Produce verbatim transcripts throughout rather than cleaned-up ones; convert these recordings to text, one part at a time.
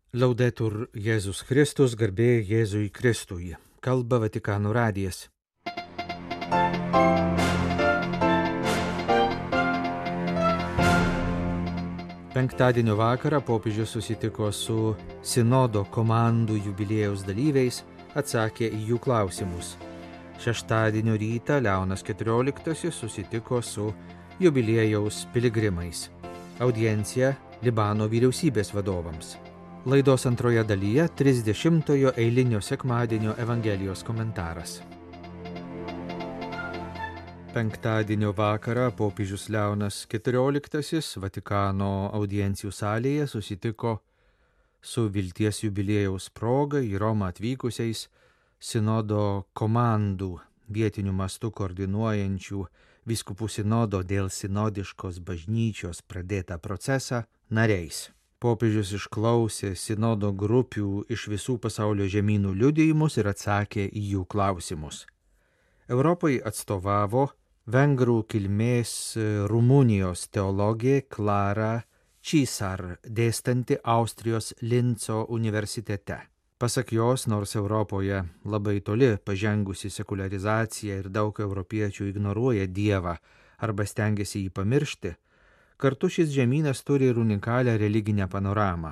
Laudetur Jėzus Kristus, garbė Jėzui Kristui. Kalba Vatikano radijas. Penktadienio vakarą popiežius susitiko su sinodo komandų jubiliejaus dalyviais, atsakė į jų klausimus. Šeštadienio rytą Leonas keturioliktasis susitiko su jubiliejaus piligrimais. Audiencija Libano vyriausybės vadovams. Laidos antroje dalyje trisdešimtojo eilinio sekmadienio Evangelijos komentaras. Penktadienio vakarą popiežius Leonas keturioliktasis Vatikano audiencijų salėje susitiko su vilties jubiliejaus proga į Romą atvykusiais sinodo komandų vietiniu mastu koordinuojančių vyskupų sinodo dėl sinodiškos bažnyčios pradėtą procesą nariais. Popiežius išklausė sinodo grupių iš visų pasaulio žemynų liudijimus ir atsakė į jų klausimus. Europai atstovavo vengrų kilmės Rumunijos teologė Klara Čisar, dėstanti Austrijos Linco universitete. Pasak jos, nors Europoje labai toli pažengusi sekuliarizacija ir daug europiečių ignoruoja Dievą arba stengiasi jį pamiršti, kartu šis žemynas turi ir unikalią religinę panoramą.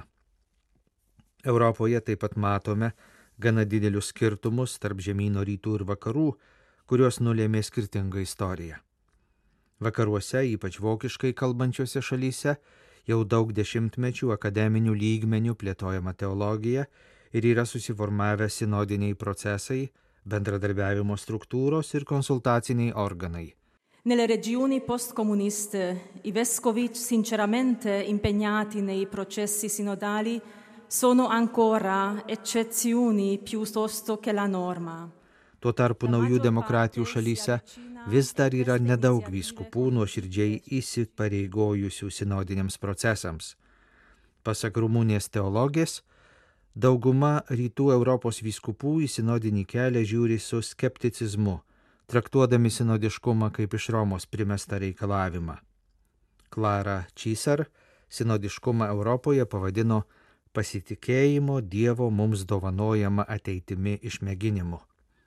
Europoje taip pat matome gana didelius skirtumus tarp žemyno rytų ir vakarų, kuriuos nulėmė skirtinga istorija. Vakaruose, ypač vokiškai kalbančiose šalyse, jau daug dešimtmečių akademinių lygmenių plėtojama teologija ir yra susiformavę sinodiniai procesai, bendradarbiavimo struktūros ir konsultaciniai organai. Nelle regioni post-comuniste, i vescovi sinceramente impegnati nei processi sinodali sono ancora eccezioni piuttosto che la norma. Tuo tarpu naujų demokratijų šalyse vis dar yra nedaug vyskupų nuoširdžiai įsipareigojusių sinodiniams procesams. Pasak Rumunijos teologės, dauguma rytų Europos vyskupų į sinodinį kelią žiūri su skepticizmu, traktuodami sinodiškumą kaip iš Romos primestą reikalavimą. Klara Čisar sinodiškumą Europoje pavadino pasitikėjimo Dievo mums dovanojama ateitimi išmėginimu.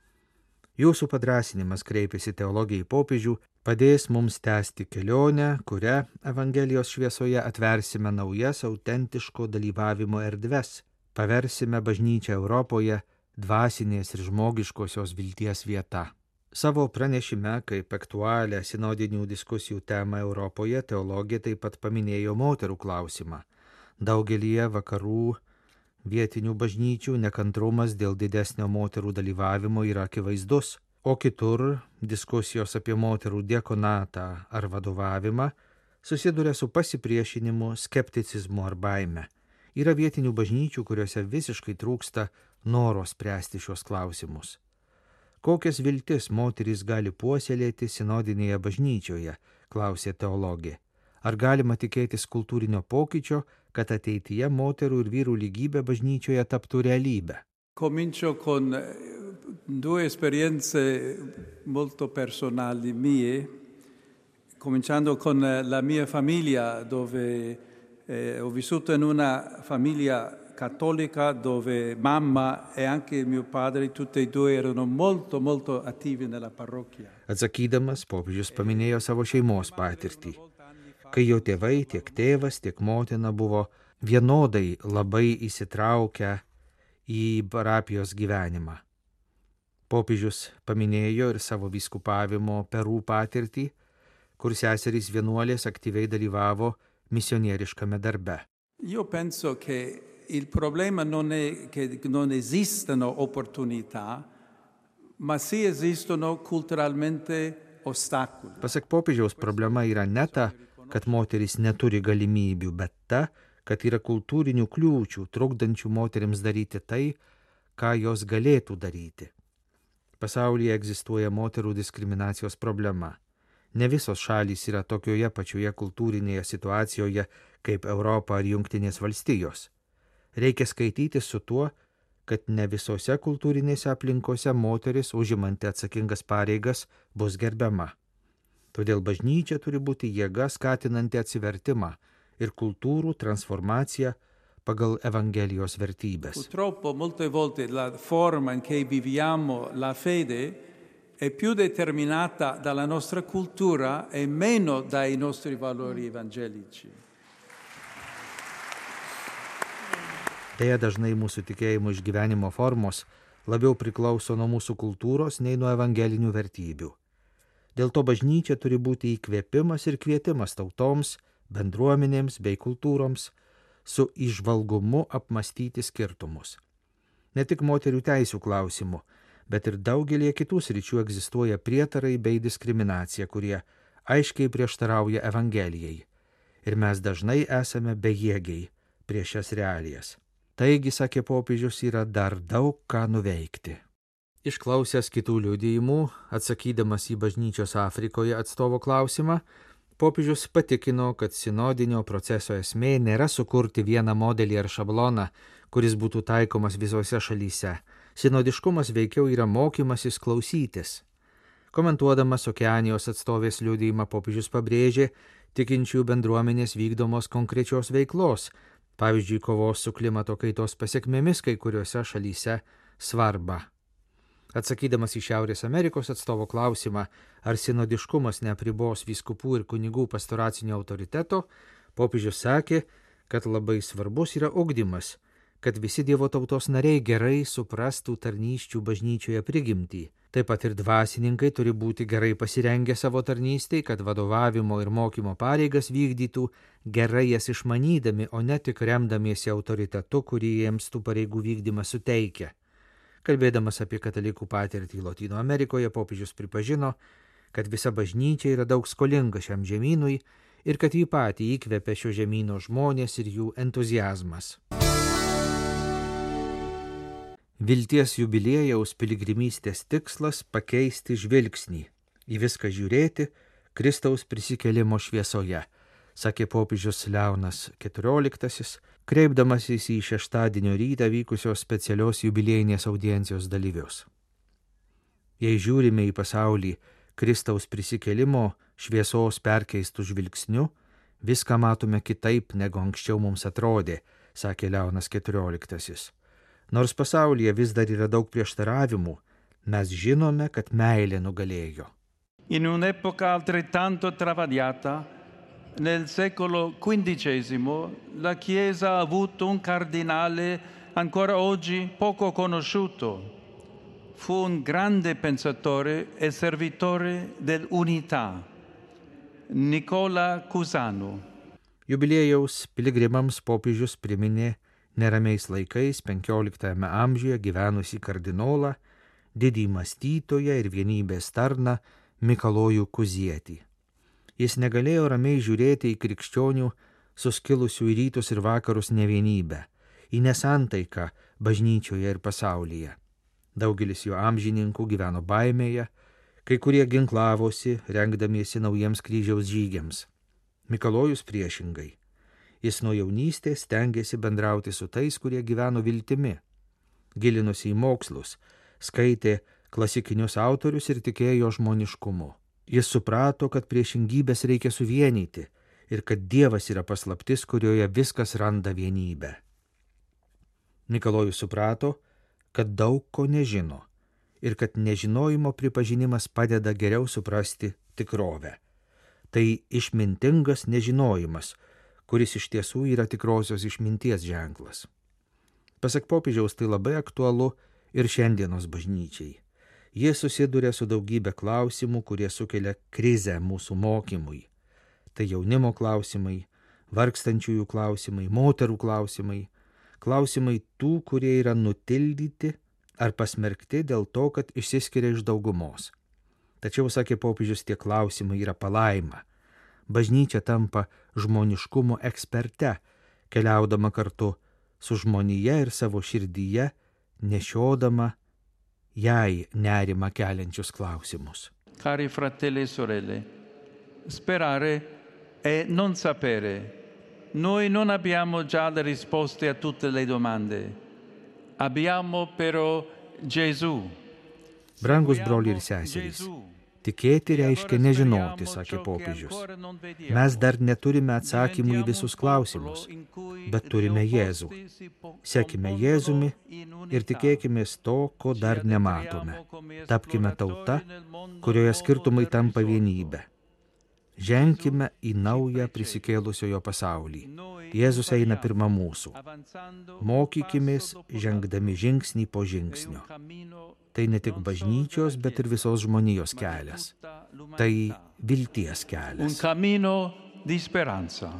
Jūsų padrąsinimas, kreipėsi teologija į popiežių, padės mums tęsti kelionę, kurią Evangelijos šviesoje atversime naujas autentiško dalyvavimo erdves, paversime bažnyčią Europoje dvasinės ir žmogiškosios vilties vieta. Savo pranešime, kaip aktualią sinodinių diskusijų temą Europoje, teologija taip pat paminėjo moterų klausimą. Daugelyje vakarų vietinių bažnyčių nekantrumas dėl didesnio moterų dalyvavimo yra akivaizdus, o kitur diskusijos apie moterų diakonatą ar vadovavimą susiduria su pasipriešinimu, skepticizmu ar baime. Yra vietinių bažnyčių, kuriuose visiškai trūksta noro spręsti šios klausimus. Kokias viltis moterys gali puoselėti sinodinėje bažnyčioje, klausė teologė. Ar galima tikėtis kultūrinio pokyčio, kad ateityje moterų ir vyrų lygybė bažnyčioje taptų realybę? Comincio con due esperienze molto personali mie, cominciando con la mia famiglia, dove eh, ho vissuto in una famiglia cattolica dove mamma e anche mio padre, tutti e due erano molto, molto attivi nella parrocchia. Atsakydamas, popiežius paminėjo savo šeimos patirtį, kai jo tėvai, tiek tėvas, tiek motina buvo vienodai labai įsitraukę į parapijos gyvenimą. Popiežius paminėjo ir savo vyskupavimo Perų patirtį, kur seserys vienuolės aktyviai dalyvavo misionieriškame darbe. Io penso che il problema non è che non esistano opportunità, ma sì esistono culturalmente ostacoli. Pasak popiežiaus, problema yra ne ta, kad moterys neturi galimybių, bet ta, kad yra kultūrinių kliūčių, trukdančių moterims daryti tai, ką jos galėtų daryti. Pasaulyje egzistuoja moterų diskriminacijos problema. Ne visos šalys yra tokioje pačioje kultūrinėje situacijoje kaip Europa ar Jungtinės valstijos. Reikia skaityti su tuo, kad ne visose kultūrinėse aplinkose moteris, užimanti atsakingas pareigas, bus gerbiama. Todėl bažnyčia turi būti jėga skatinanti atsivertimą ir kultūrų transformaciją, pagal Evangelijos vertybės. Purtroppo molte volte la forma in cui viviamo la fede è più determinata dalla nostra cultura e meno dai nostri valori evangelici. Deja, dažnai mūsų tikėjimo išgyvenimo formos labiau priklauso nuo mūsų kultūros nei nuo evangelinių vertybių. Dėl to bažnyčia turi būti įkvėpimas ir kvietimas tautoms, bendruomenėms bei kultūroms su įžvalgumu apmastyti skirtumus. Ne tik moterių teisių klausimų, bet ir daugelie kitų sričių egzistuoja prietarai bei diskriminacija, kurie aiškiai prieštarauja Evangelijai. Ir mes dažnai esame bejėgiai prieš šias realijas. Taigi, sakė popiežius, yra dar daug ką nuveikti. Išklausęs kitų liudijimų, atsakydamas į bažnyčios Afrikoje atstovo klausimą, popiežius patikino, kad sinodinio proceso esmė nėra sukurti vieną modelį ar šabloną, kuris būtų taikomas visose šalyse. Sinodiškumas veikiau yra mokymasis klausytis. Komentuodamas Okeanijos atstovės liudijimą, popiežius pabrėžė tikinčių bendruomenės vykdomos konkrečios veiklos, pavyzdžiui, kovos su klimato kaitos pasekmėmis kai kuriuose šalyse svarbą. Atsakydamas į Šiaurės Amerikos atstovo klausimą, ar sinodiškumas neapribos vyskupų ir kunigų pastoracinio autoriteto, popiežius sakė, kad labai svarbus yra ugdymas, kad visi Dievo tautos nariai gerai suprastų tarnysčių bažnyčioje prigimtį. Taip pat ir dvasininkai turi būti gerai pasirengę savo tarnystei, kad vadovavimo ir mokymo pareigas vykdytų gerai jas išmanydami, o ne tik remdamiesi autoritetu, kurį jiems tų pareigų vykdymas suteikia. Kalbėdamas apie katalikų patirtį Lotynų Amerikoje, popiežius pripažino, kad visa bažnyčia yra daug skolinga šiam žemynui ir kad jį patį įkvepia šio žemyno žmonės ir jų entuziazmas. Vilties jubiliejaus piligrimystės tikslas – pakeisti žvilgsnį, į viską žiūrėti Kristaus prisikėlimo šviesoje, sakė popiežius Leonas keturioliktasis, kreipdamasis į šeštadienio rytą vykusios specialios jubiliejinės audiencijos dalyvius. Jei žiūrime į pasaulį Kristaus prisikėlimo šviesos perkeistų žvilgsniu, viską matome kitaip, negu anksčiau mums atrodė, sakė Leonas keturioliktasis. Nors pasaulyje vis dar yra daug prieštaravimų, mes žinome, kad meilė nugalėjo. In un'epoca altrettanto travagliata, nel secolo quindicesimo, la Chiesa ha avuto un cardinale ancora oggi poco conosciuto. Fu un grande pensatore e servitore dell'unità, Nicola Cusano. Jubiliejaus piligrimams popiežius priminė neramiais laikais penkioliktajame amžiuje gyvenusį kardinolą, didį mąstytoją ir vienybės tarną Mikalojų Kuzietį. Jis negalėjo ramiai žiūrėti į krikščionių suskilusių į rytus ir vakarus nevienybę, į nesantaiką bažnyčioje ir pasaulyje. Daugelis jo amžininkų gyveno baimėje, kai kurie ginklavosi, rengdamiesi naujiems kryžiaus žygiams. Mikalojus priešingai. Jis nuo jaunystės stengėsi bendrauti su tais, kurie gyveno viltimi. Gilinosi į mokslus, skaitė klasikinius autorius ir tikėjo žmoniškumu. Jis suprato, kad priešingybės reikia suvienyti ir kad Dievas yra paslaptis, kurioje viskas randa vienybę. Mikalojus suprato, kad daug ko nežino ir kad nežinojimo pripažinimas padeda geriau suprasti tikrovę. Tai išmintingas nežinojimas, kuris iš tiesų yra tikrosios išminties ženklas. Pasak popiežiaus, tai labai aktualu ir šiandienos bažnyčiai. Jie susiduria su daugybė klausimų, kurie sukelia krizę mūsų mokymui. Tai jaunimo klausimai, vargstančiųjų klausimai, moterų klausimai, klausimai tų, kurie yra nutildyti ar pasmerkti dėl to, kad išsiskiria iš daugumos. Tačiau, sakė popiežius, tie klausimai yra palaima. Bažnyčia tampa žmoniškumo eksperte, keliaudama kartu su žmonija ir savo širdyje, nešiodama jai nerimą keliančius klausimus. Cari fratelli e sorelle, sperare e non sapere. Noi non abbiamo già le risposte a tutte le domande. Abbiamo però Gesù. Brangus broliai ir seserys, Tikėti reiškia nežinoti, sakė popiežius. Mes dar neturime atsakymų į visus klausimus, bet turime Jėzų. Sekime Jėzumi ir tikėkimės to, ko dar nematome. Tapkime tauta, kurioje skirtumai tampa vienybė. Ženkime į naują prisikėlusiojo pasaulį. Jėzus eina pirma mūsų. Mokykimės, žengdami žingsnį po žingsnio. Tai ne tik bažnyčios, bet ir visos žmonijos kelias. Tai vilties kelias. Un cammino di speranza.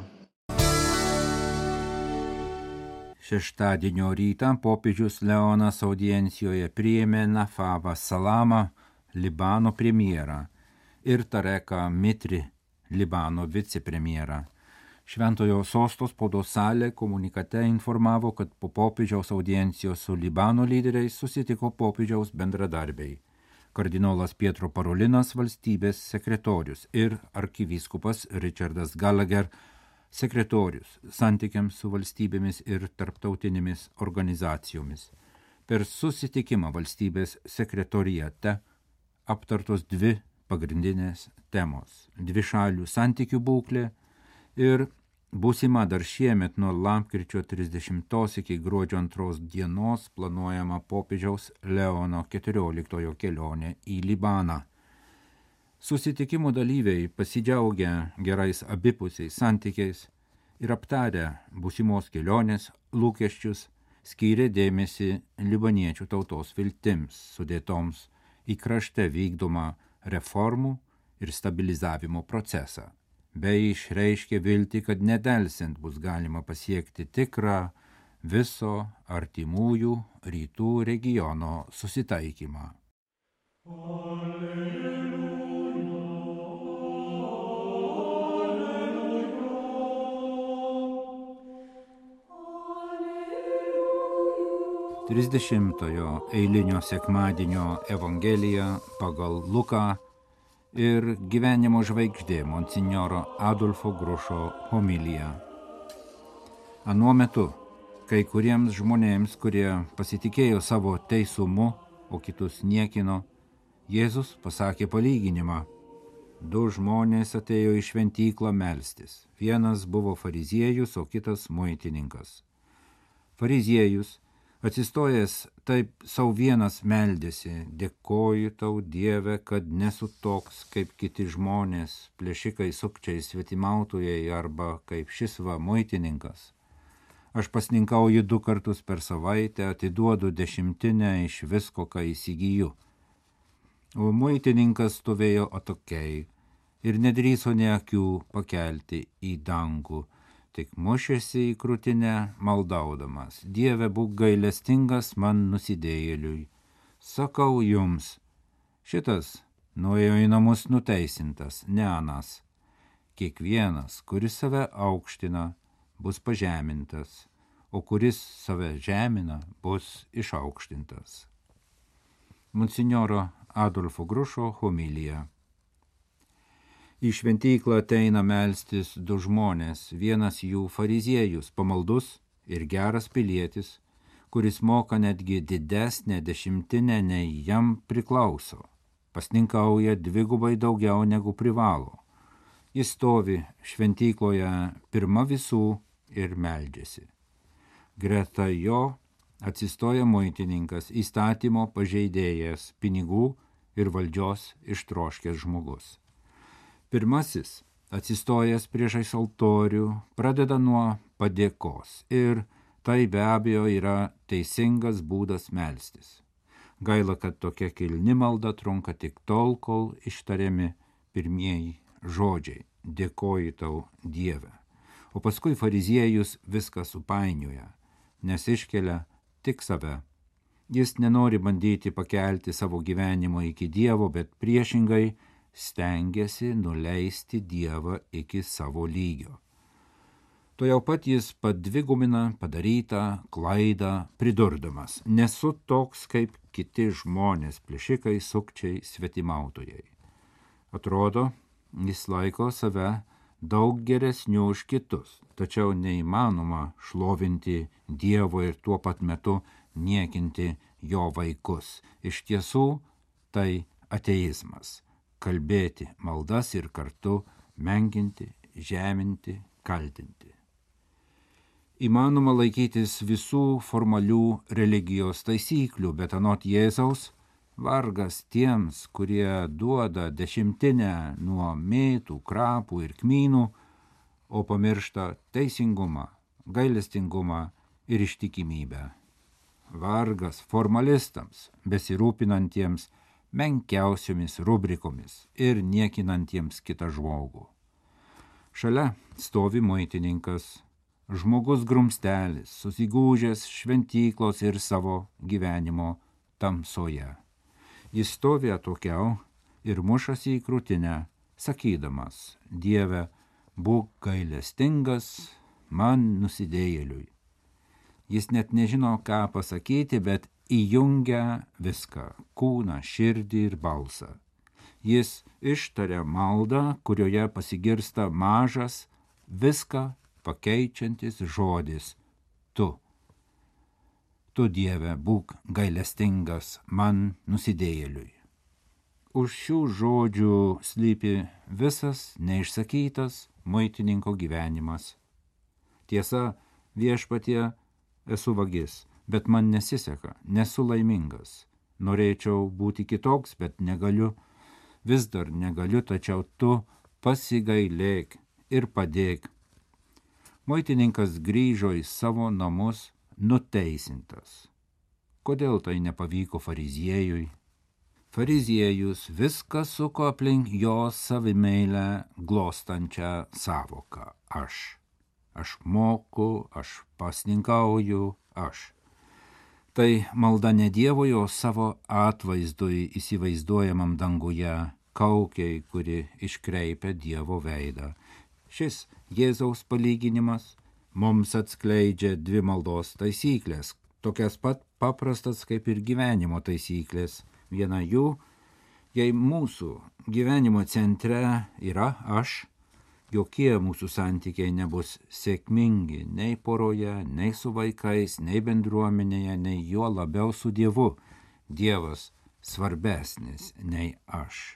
Šeštadienio rytą popiežius Leonas audiencijoje priėmė Nafavą Salamą, Libano premjerą, ir Tareką Mitri, Libano vicepremjerą. Šventojo sosto spaudos salė komunikate informavo, kad po popiežiaus audiencijos su Libano lyderiais susitiko popiežiaus bendradarbiai. Kardinolas Pietro Parolinas, valstybės sekretorius, ir arkivyskupas Richardas Gallagher, sekretorius santykiams su valstybėmis ir tarptautinėmis organizacijomis. Per susitikimą valstybės sekretoriate aptartos dvi pagrindinės temos – dvišalių santykių būklė ir būsima dar šiemet nuo lapkričio trisdešimtos iki gruodžio antros dienos planuojama popiežiaus Leono keturioliktojo kelionė į Libaną. Susitikimo dalyviai pasidžiaugę gerais abipusiais santykiais ir aptarę būsimos kelionės lūkesčius skyrė dėmesį libaniečių tautos viltims, sudėtoms į krašte vykdomą reformų ir stabilizavimo procesą, bei išreiškė viltį, kad nedelsiant bus galima pasiekti tikrą viso artimųjų rytų regiono susitaikymą. trisdešimtojo eilinio sekmadienio Evangelija pagal Luką ir gyvenimo žvaigždė monsinjoro Adolfo Grušo homilija. Anuo metu, kai kuriems žmonėms, kurie pasitikėjo savo teisumu, o kitus niekino, Jėzus pasakė palyginimą. Du žmonės atėjo į šventyklą melstis. Vienas buvo fariziejus, o kitas muitininkas. Fariziejus, atsistojęs, taip sau vienas meldėsi: dėkoju tau, Dieve, kad nesu toks kaip kiti žmonės, plėšikai, sukčiai, svetimautojai arba kaip šis va muitininkas. Aš pasninkauju du kartus per savaitę, atiduodu dešimtinę iš visko, ką įsigyju. O muitininkas stovėjo atokiai ir nedrįso nė akių pakelti į dangų, tik mušėsi į krūtinę maldaudamas: Dieve, būk gailestingas man nusidėjėliui. Sakau jums, šitas nuėjo į namus nuteisintas, ne anas. Kiekvienas, kuris save aukština, bus pažemintas, o kuris save žemina, bus išaukštintas. Monsinjoro Adolfo Grušo homilija. Į šventyklą ateina melstis du žmonės, vienas jų fariziejus, pamaldus ir geras pilietis, kuris moka netgi didesnę dešimtinę nei jam priklauso, pasninkauja dvigubai daugiau negu privalo. Jis stovi šventykloje pirma visų ir meldžiasi. Greta jo atsistoja muitininkas, įstatymo pažeidėjas, pinigų ir valdžios ištroškęs žmogus. Pirmasis, atsistojęs priešais altorių, pradeda nuo padėkos ir tai be abejo yra teisingas būdas melstis. Gaila, kad tokia kilni malda trunka tik tol, kol ištariami pirmieji žodžiai: dėkoju tau, Dieve. O paskui fariziejus viską supainioja, nes iškelia tik save. Jis nenori bandyti pakelti savo gyvenimo iki Dievo, bet priešingai stengiasi nuleisti Dievą iki savo lygio. Tuojau pat jis padvigumina padarytą klaidą, pridurdamas: nesu toks kaip kiti žmonės, plėšikai, sukčiai, svetimautojai. Atrodo, jis laiko save daug geresnių už kitus, tačiau neįmanoma šlovinti Dievo ir tuo pat metu niekinti jo vaikus. Iš tiesų, tai ateizmas. kalbėti maldas ir kartu menkinti, žeminti, kaltinti. Įmanoma laikytis visų formalių religijos taisyklių, bet anot Jėzaus, vargas tiems, kurie duoda dešimtinę nuo mėtų, krapų ir kmynų, o pamiršta teisingumą, gailestingumą ir ištikimybę. Vargas formalistams, besirūpinantiems menkiausiomis rubrikomis ir niekinantiems kitą žmogų. Šalia stovi muitininkas, žmogus grumstelis, susigūžęs šventyklos ir savo gyvenimo tamsoje. Jis stovi atokiau ir mušasi į krūtinę, sakydamas: Dieve, būk gailestingas man nusidėjėliui. Jis net nežino, ką pasakyti, bet įjungia viską – kūną, širdį ir balsą. Jis ištaria maldą, kurioje pasigirsta mažas, viską pakeičiantis žodis – tu. Tu, Dieve, būk gailestingas man nusidėjėliui. Už šių žodžių slypi visas neišsakytas muitininko gyvenimas. Tiesa, viešpatie, esu vagis, bet man nesiseka, nesu laimingas. Norėčiau būti kitoks, bet negaliu. Vis dar negaliu, tačiau tu pasigailėk ir padėk. Muitininkas grįžo į savo namus nuteisintas. Kodėl tai nepavyko fariziejui? Fariziejus viską suko aplink jo savimeilę glostančią savoką – aš. Aš moku, aš pasninkauju, aš. Tai malda ne Dievui, o savo atvaizdui įsivaizduojamam danguje, kaukiai, kuri iškreipia Dievo veidą. Šis Jėzaus palyginimas mums atskleidžia dvi maldos taisyklės, tokias pat paprastas kaip ir gyvenimo taisyklės. Viena jų, jei mūsų gyvenimo centre yra aš, jokie mūsų santykiai nebus sėkmingi nei poroje, nei su vaikais, nei bendruomenėje, nei juo labiau su Dievu. Dievas svarbesnis nei aš.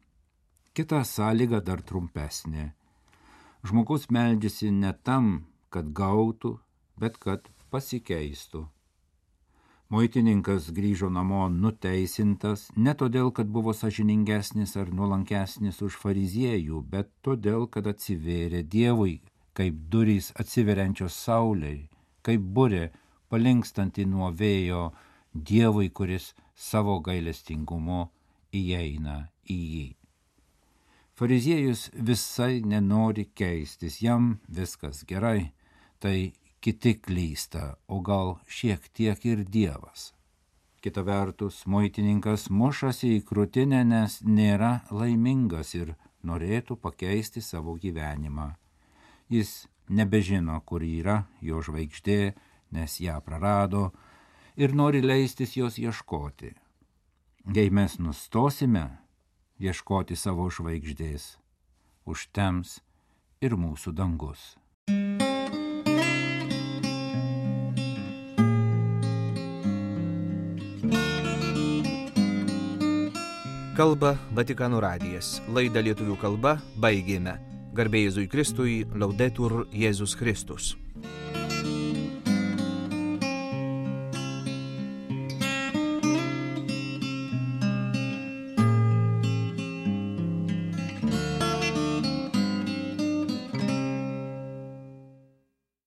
Kita sąlyga dar trumpesnė. Žmogus meldžiasi ne tam, kad gautų, bet kad pasikeistų. Muitininkas grįžo namo nuteisintas ne todėl, kad buvo sąžiningesnis ar nuolankesnis už fariziejų, bet todėl, kad atsivėrė Dievui, kaip durys atsiveriančios saulei, kaip burė palinkstanti nuo vėjo Dievui, kuris savo gailestingumu įeina į jį. Fariziejus visai nenori keistis, jam viskas gerai, tai kiti klysta, o gal šiek tiek ir Dievas. Kita vertus, muitininkas mušasi į krūtinę, nes nėra laimingas ir norėtų pakeisti savo gyvenimą. Jis nebežino, kur yra jo žvaigždė, nes ją prarado ir nori leistis jos ieškoti. Jei mes nustosime ieškoti savo žvaigždės, užtems ir mūsų dangus. Kalba Vatikano radijas. Laidą lietuvių kalba baigėme. Garbė Jėzui Kristui, Laudetur Jėzus Kristus.